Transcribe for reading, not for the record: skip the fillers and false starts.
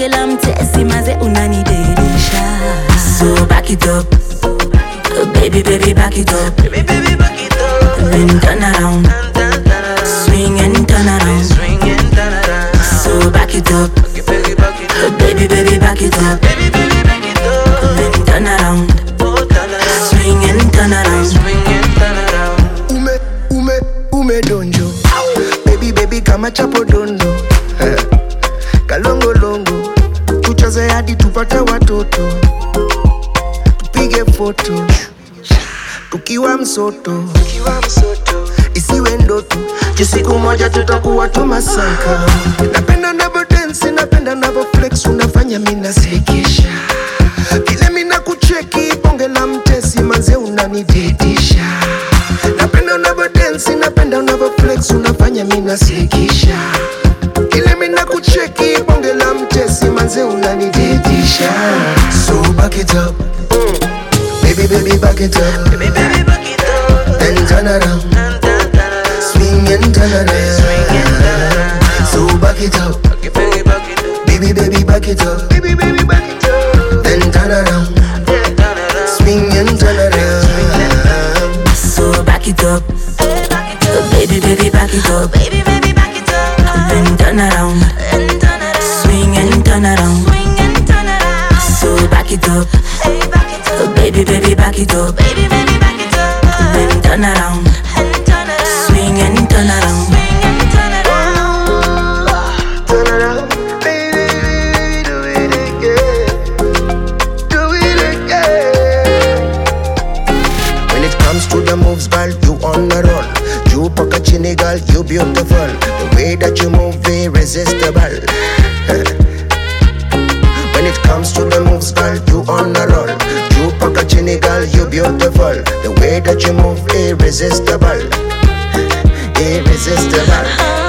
Bongela mtesi maze unanidedisha. So back it up, baby, baby, back it up. Baby, baby, back it up. Then turn around, swing and turn around. Swing and turn around. So back it up, Baby, back it up. baby, baby, back it up. Baby, baby, back it up. Then turn around, Oh, turn around. swing and turn around. Swing and turn around. Ume donjo. Baby, baby, kama chapo dondo. Kalongo longo. Tucheze hadi tupate watoto. Tupige foto. Tukiwa msoto. Isiwe ndoto. Siku moja tutakuwa tumasaka. Napenda navo dance, napenda navo flex. Unafanya mina sekesha. Kile mina kucheki, bonge la mtesi manze unanidedisha. Napenda unavo dance, napenda unavo flex. Unafanya mina sekesha. Kile mina kucheki, bonge la mtesi manze unanidedisha. So back it up, baby, baby, back it up. Baby, baby, back it up. Then turn around, swing and turn around. So back it up, Baby, back it up. baby, baby, back it up. Baby, baby, back it up. Then turn around, swing and turn around. So back it up, baby, baby, back it up. Baby, baby, back it up. Then turn around, swing and turn around. Swing and turn around. So back it up, Hey, back it up. baby, baby, back it up. Baby, baby, back it up. Then turn around, And turn around. swing and turn around. Swing and turn around. Turn around, baby, do it again. Do it again. When it comes to the moves, girl, you on the roll. You paka chini, girl, you beautiful. The way that you move, irresistible. When it comes to the moves, girl, you on the roll. You paka chini, girl, you beautiful. The way that you move, irresistible. Irresistible.